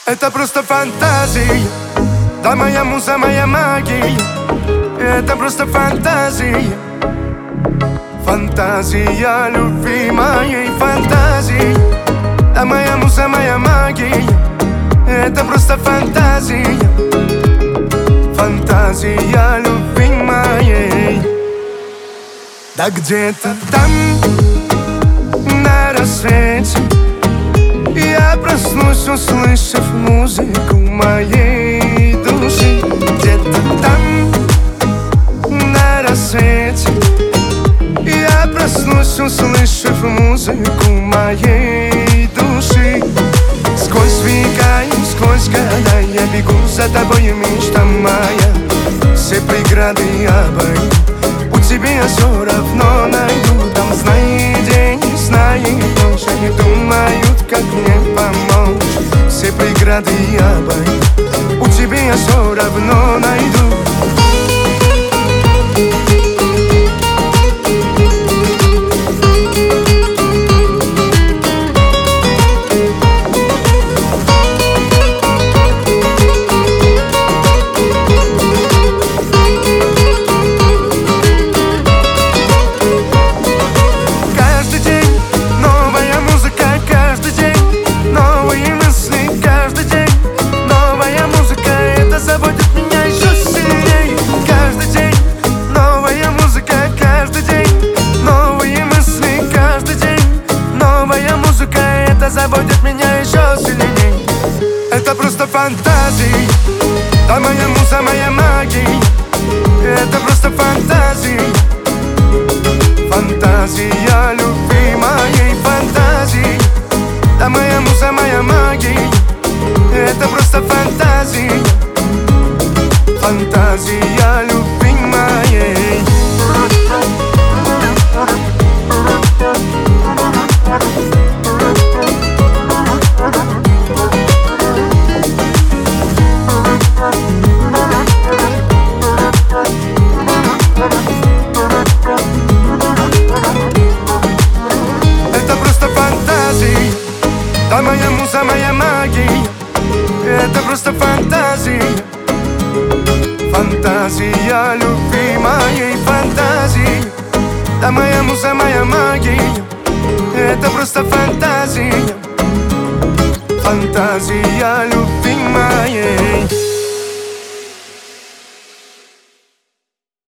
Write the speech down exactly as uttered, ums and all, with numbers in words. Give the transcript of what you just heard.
Это просто фантазия, да, моя муза, моя магия. Это просто фантазия, фантазия любви моей фантазии. Да, моя муза, моя магия. Это просто фантазия, фантазия любви моей. Да где-то там, на рассвете, я проснусь, услышав музыку моей души. Где-то там, на рассвете, я проснусь, услышав музыку моей души. Сквозь века и сквозь года я бегу за тобой, мечта моя. Все преграды я обойду, у тебя все равно найду. Там знай день, знай ночь, они думают, как мне помочь. Все преграды я обойду, у тебя я все равно найду. Заводит меня еще сильней. Это просто фантазия, да, моя муза, моя магия. Это просто фантазия, фантазия любви моей фантазии. Да, моя муза, моя магия. Это просто фантазия, фантазия любви моей. Да, моя муза, моя магия. Это просто фантазия, фантазия любви моей фантазии. Да, моя муза, моя магия. Это просто фантазия, фантазия любви моей.